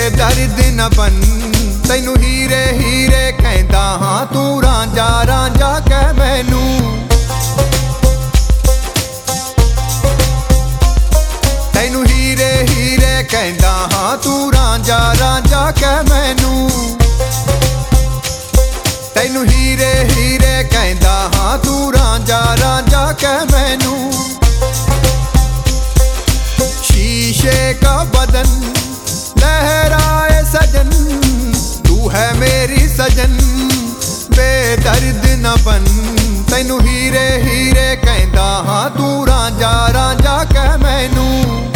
बेदर्द न बन तैनू हीरे हीरे कहंदा हां तू रांझा रांझा कह मैनू। तैनू हीरे हीरे कहंदा हां तू रांझा रांझा कह मैनू। तैनू हीरे हीरे कहंदा हां तू रांझा रांझा कह मैनू। शीशे का बदन लहराए सजन तू है मेरी सजन बेदर्द न बन तैनू हीरे हीरे कहंदा हां तू रांझा रांझा कह मैनू।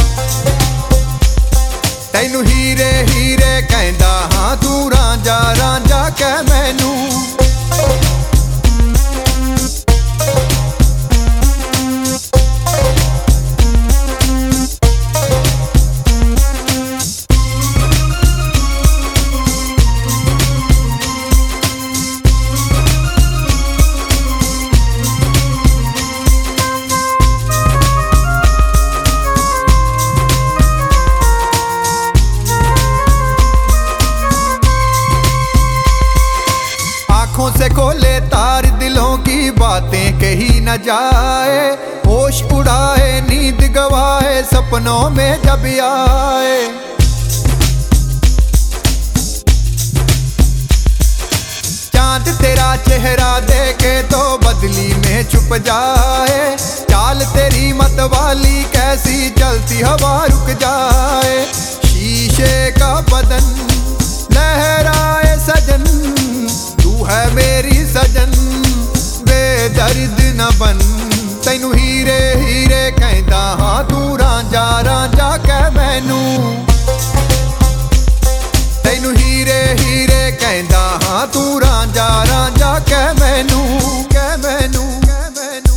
तैनू हीरे हीरे कहंदा हां तू रांझा रांझा कह मैनू। आँखों से खोले तार दिलों की बातें कही न जाए। होश उड़ाए नींद गवाए सपनों में जब आए। चांद तेरा चेहरा देखे तो बदली में छुप जाए। चाल तेरी मतवाली कैसी चलती हवा रुक जाए। शीशे का बदन लहराए सजन तू है मेरी सजन बेदर्द न बन तैनू हीरे हीरे कहंदा हां तू रांझा रांझा कह मैनू। तैनू हीरे हीरे कहंदा हां तू रांझा रांझा कह मैनू कह मैनू कह मैनू।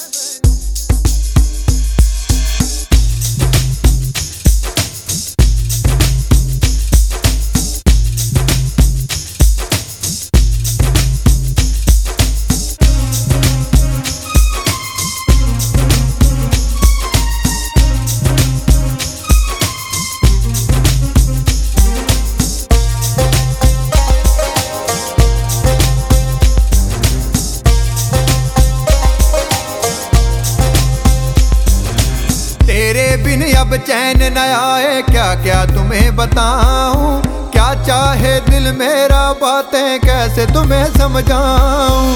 तेरे बिन अब चैन न आए क्या क्या तुम्हें बताऊं। क्या चाहे दिल मेरा बातें कैसे तुम्हें समझाऊं।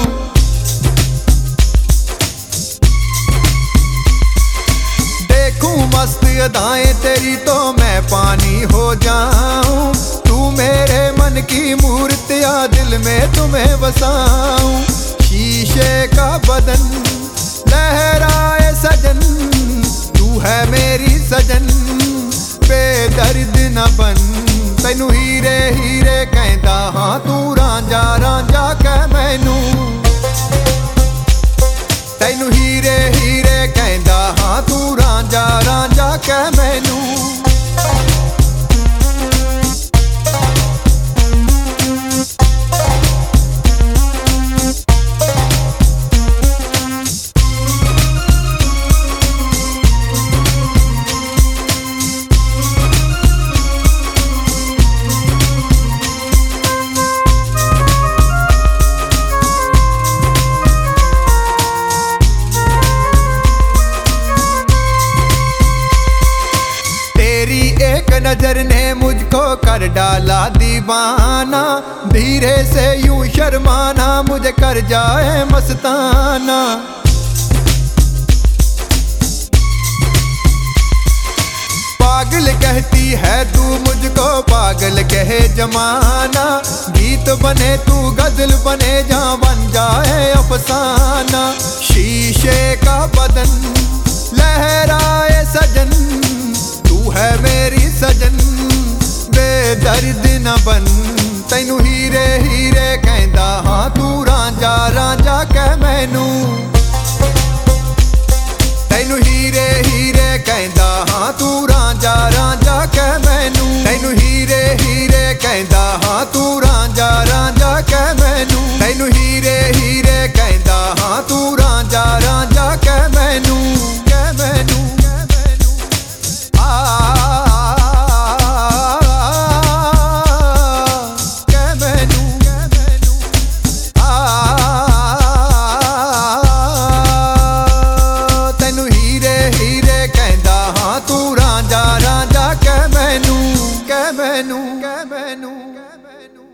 देखूं मस्त अदाएं तेरी तो मैं पानी हो जाऊं। तू मेरे मन की मूर्तियां दिल में तुम्हें बसाऊं। शीशे का बदन लहराए सजन तू है मेरी सजन बेदर्द न बन तैनू हीरे हीरे कहंदा हां तू रांझा रांझा कह मैनू। तैनू हीरे हीरे कहंदा हां तू रांझा रांझा कह मैनू। एक नजर ने मुझको कर डाला दीवाना। धीरे से यूं शर्माना मुझे कर जाए मस्ताना। पागल कहती है तू मुझको पागल कहे जमाना। गीत बने तू गजल बने जहाँ बन जाए अफसाना। शीशे का बदन लहराए सजन तू है मेरी सजन बेदर्द न बन तैनू हीरे हीरे कहंदा हां तू रांझा रांझा कह मैनू। तैनू हीरे हीरे कहंदा हां तू रांझा रांझा कह मैनू। तैनू हीरे हीरे कहंदा हां तू रांझा रांझा कह मैनू। तैनू हीरे हीरे कहंदा हां तू रांझा रांझा कह मैनू कह मैनू। आ मैनू